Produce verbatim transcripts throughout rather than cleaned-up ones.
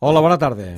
Hola, bona tarda.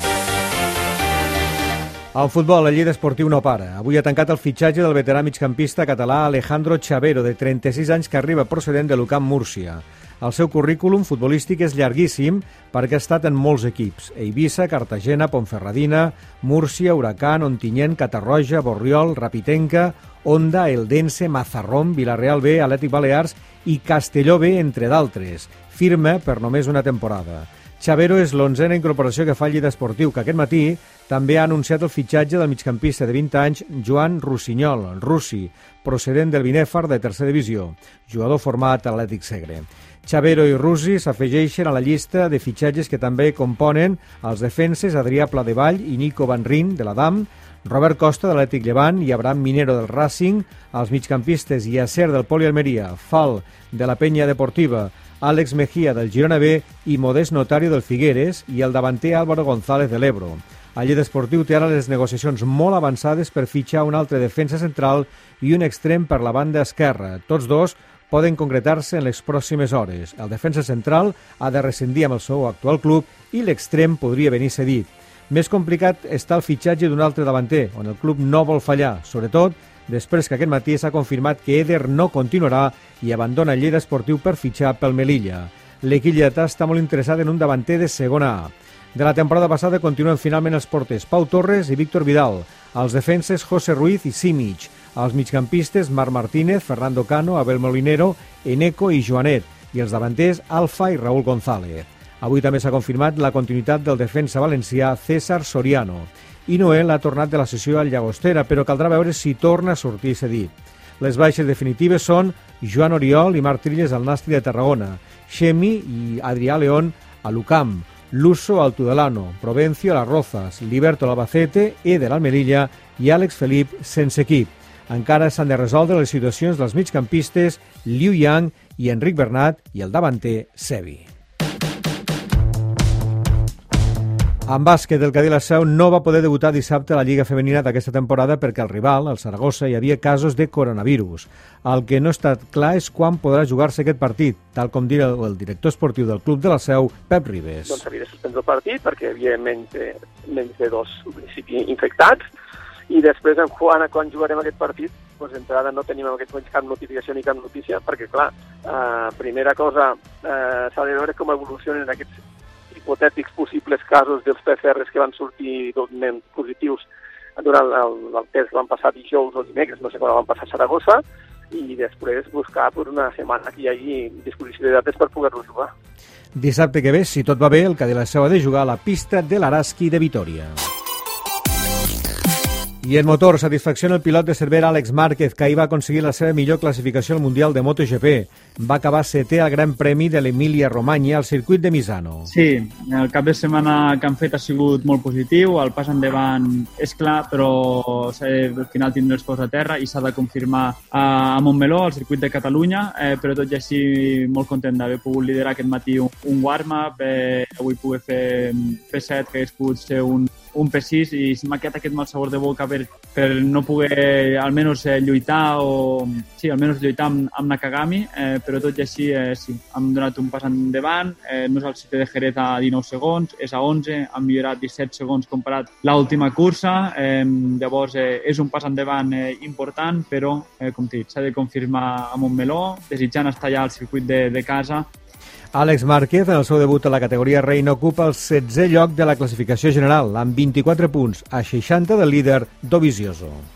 Al futbol, el Lleida Esportiu no para. Avui ha tancat el fitxatge del veterà migcampista català Alejandro Chavero, de trenta-sis anys, que arriba procedent de l'U C A M Múrcia. El seu currículum futbolístic és llarguíssim perquè ha estat en molts equips: Eivissa, Cartagena, Ponferradina, Múrcia, Huracán, Ontinyent, Catarroja, Borriol, Rapitenca, Onda, Eldense, Mazarrón, Vilareal B, Atlètic Balears i Castelló B, entre d'altres. Firma per només una temporada. Chavero és l'onzena incorporació que fa el Lleida Esportiu, que aquest matí també ha anunciat el fitxatge del migcampista de vint anys Joan Rossinyol, Russi, procedent del Binèfar de tercera divisió, jugador format a l'Atlètic Segre. Chavero i Russi s'afegeixen a la llista de fitxatges que també componen els defenses Adrià Pladevall i Nico Van Rijn, de l'Adam, Robert Costa, de l'Atlètic Llevant, i Abraham Minero, del Racing, els migcampistes Yasser, del Poli Almeria, Fal, de la Penya Deportiva, Àlex Mejía, del Girona B, i Modest Notario, del Figueres, i el davanter Álvaro González, de l'Ebro. El Lleida Esportiu té ara les negociacions molt avançades per fitxar un altre defensa central i un extrem per la banda esquerra. Tots dos poden concretar-se en les pròximes hores. El defensa central ha de rescindir amb el seu actual club i l'extrem podria venir cedit. Més complicat està el fitxatge d'un altre davanter, on el club no vol fallar, sobretot després que aquest matí s'ha confirmat que Eder no continuarà i abandona el Lleida Esportiu per fitxar pel Melilla. L'equip lletà està molt interessat en un davanter de segona A. De la temporada passada continuen finalment els porters Pau Torres i Víctor Vidal, els defenses José Ruiz i Simic, els migcampistes Marc Martínez, Fernando Cano, Abel Molinero, Eneco i Joanet, i els davanters Alfa i Raúl González. Avui també s'ha confirmat la continuïtat del defensa valencià César Soriano. I Noel ha tornat de la sessió al Llagostera, però caldrà veure si torna a sortir cedit. Les baixes definitives són Joan Oriol i Marc Trilles al Nàstic de Tarragona, Xemi i Adrià León a l'U C A M, Luso al Tudelano, Provencio a las Rozas, Liberto a l'Albacete, Eder al Melilla i Àlex Felip sense equip. Encara s'han de resoldre les situacions dels migcampistes Liu Yang i Enric Bernat i el davanter Sevi. En bàsquet, el Cadí La Seu no va poder debutar dissabte a la Lliga Femenina d'aquesta temporada perquè al rival, el Saragossa, hi havia casos de coronavirus. El que no està clar és quan podrà jugar-se aquest partit, tal com dirà el director esportiu del Club de La Seu, Pep Ribes. Doncs havia de suspendre el partit perquè hi havia menys de, menys de dos municipis infectats, i després, en quan, quan jugarem aquest partit, doncs d'entrada no tenim en aquest moment cap notificació ni cap notícia, perquè, clar, eh, primera cosa, eh, s'ha de veure com evolucionen aquests hipotètics possibles casos dels P C Rs que van sortir positius durant el, el test que van passar dijous o dimecres, no sé quan van passar a Saragossa, i després buscar per una setmana que hi hagi disposició de dates per poder-lo jugar. Dissabte que ve, si tot va bé, el Cadí La Seu ha de jugar a la pista de l'Araski de Vitoria. I en motor, satisfacció en el pilot de Cervera Àlex Márquez, que ahir va aconseguir la seva millor classificació al Mundial de MotoGP. Va acabar setè al Gran Premi de l'Emília-Romanya al circuit de Misano. Sí, el cap de setmana que han fet ha sigut molt positiu, el pas endavant és clar, però al final tindrà els peus a terra i s'ha de confirmar a Montmeló, al circuit de Catalunya, eh, però tot i així molt content d'haver pogut liderar aquest matí un, un warm-up, eh, avui poder fer P set, que hagués pogut ser un un P sis, i m'ha quedat aquest mal sabor de boca per, per no poder almenys eh, lluitar o sí, almenys lluitar amb, amb Nakagami, eh, però tot i així eh, sí, hem donat un pas endavant, eh, no és el setè de Jerez a dinou segons, és a onze, han millorat disset segons comparat l'última cursa, eh, llavors eh, és un pas endavant eh, important, però eh, com dic, s'ha de confirmar a Montmeló, desitjant estar allà al circuit de, de casa. Àlex Márquez, en el seu debut a la categoria Reina, ocupa el setzè lloc de la classificació general, amb vint-i-quatre punts, a seixanta del líder Dovizioso.